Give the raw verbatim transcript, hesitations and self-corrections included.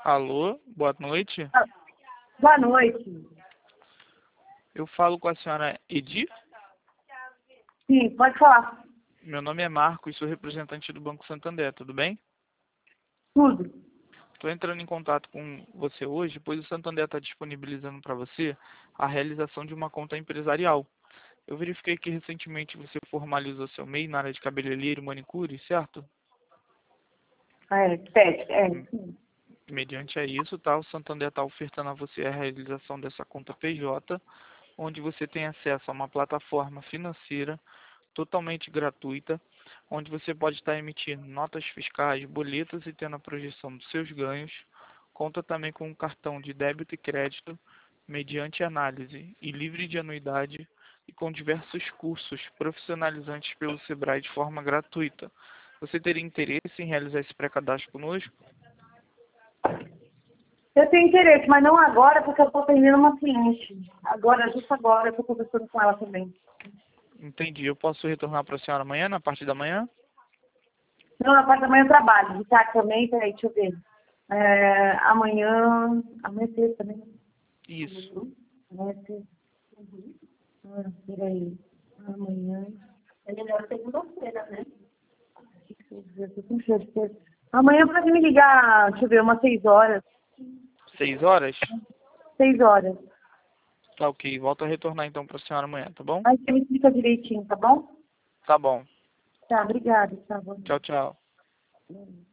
Alô, boa noite. Ah, boa noite. Eu falo com a senhora Edi. Sim, pode falar. Meu nome é Marcos, sou representante do Banco Santander, tudo bem? Tudo. Estou entrando em contato com você hoje, pois o Santander está disponibilizando para você a realização de uma conta empresarial. Eu verifiquei que recentemente você formalizou seu M E I na área de cabeleireiro e manicure, certo? É, pede, é, Hum, sim. Mediante a isso, tá, o Santander está ofertando a você a realização dessa conta P J, onde você tem acesso a uma plataforma financeira totalmente gratuita, onde você pode estar emitindo notas fiscais, boletos e tendo a projeção dos seus ganhos. Conta também com um cartão de débito e crédito, mediante análise e livre de anuidade, e com diversos cursos profissionalizantes pelo Sebrae de forma gratuita. Você teria interesse em realizar esse pré-cadastro conosco? Eu tenho interesse, mas não agora, porque eu estou atendendo uma cliente. Agora, justo agora, eu estou conversando com ela também. Entendi. Eu posso retornar para a senhora amanhã, na parte da manhã? Não, na parte da manhã eu trabalho. De tarde também, peraí, deixa eu ver. É, amanhã, amanhã é sexta, né? Isso. Amanhã é sexta. Ah, peraí. Amanhã. É melhor segunda-feira, né? Eu tô com cheiro de coisa. Amanhã pode me ligar, deixa eu ver, umas seis horas. Seis horas? Seis horas. Tá ok. Volto a retornar então para a senhora amanhã, tá bom? Aí você me explica direitinho, tá bom? Tá bom. Tá, obrigada. Tá bom. Tchau, tchau.